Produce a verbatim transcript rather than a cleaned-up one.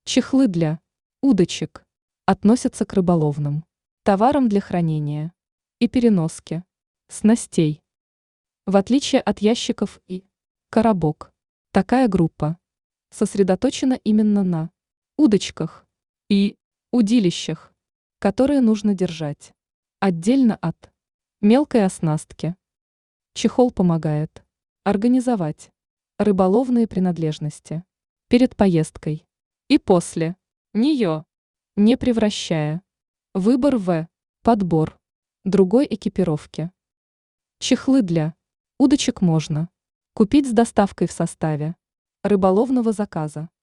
Чехлы для удочек относятся к рыболовным товарам для хранения и переноски снастей. В отличие от ящиков и коробок, такая группа сосредоточена именно на удочках и удилищах, которые нужно держать отдельно от мелкой оснастки. Чехол помогает организовать рыболовные принадлежности перед поездкой и после нее, не превращая выбор в подбор другой экипировки. Чехлы для удочек можно купить с доставкой в составе рыболовного заказа.